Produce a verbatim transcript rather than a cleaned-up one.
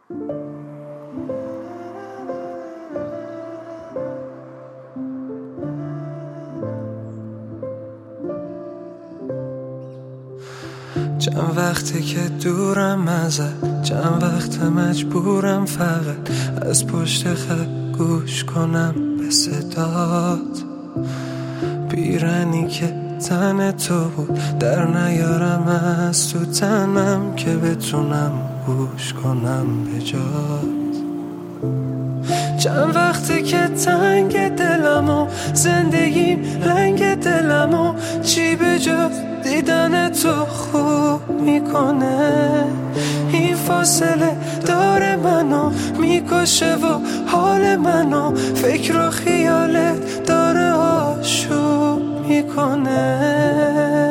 چند وقتی که دورم ازت، چند وقت مجبورم فقط از پشت خط گوش کنم به صدات. پیرنی که تن تو بود در نیارم از تو تنم که بتونم گوش کنم به جات. چند وقتی که تنگ دلم و زندگیم رنگ دلم و چی به جز دیدن تو خوب میکنه. این فاصله داره منو میکشه و حال منو فکر و خیالت داره آشوب میکنه.